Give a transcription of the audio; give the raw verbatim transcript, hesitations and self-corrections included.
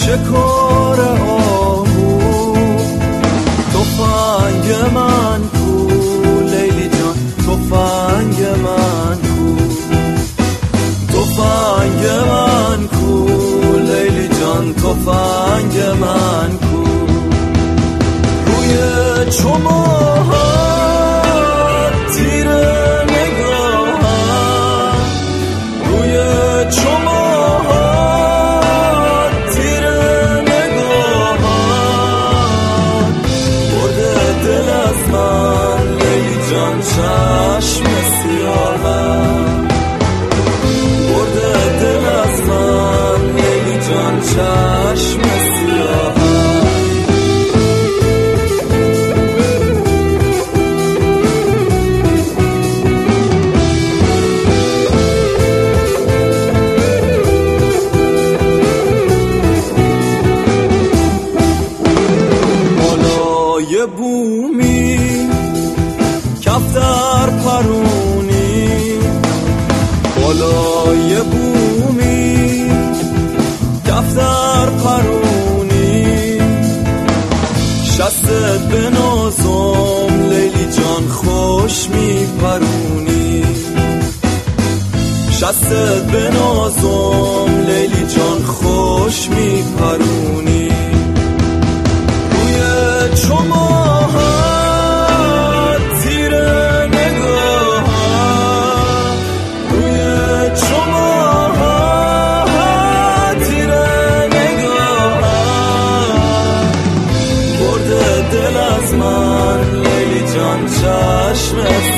شکار آهو تفنگ من کو لیلی جان تفنگ من کو تفنگ من کو لیلی جان تفنگ من کو روی چماها تیر نگاهم روی چماها تیر نگاهم برده دل از من لیلی جان چشم سیاهم برده دل از من لیلی جان چشم سیاهم بالای بومی کفتر پرونی بالای بومی کفتر پرونی شستت به نازم لیلی جان خوش می پرونی شستت به نازم لیلی جان خوش می پرونی روی چماها تیر نگاهم روی چماها تیر نگاهم برده دل از من لیلی جان چشم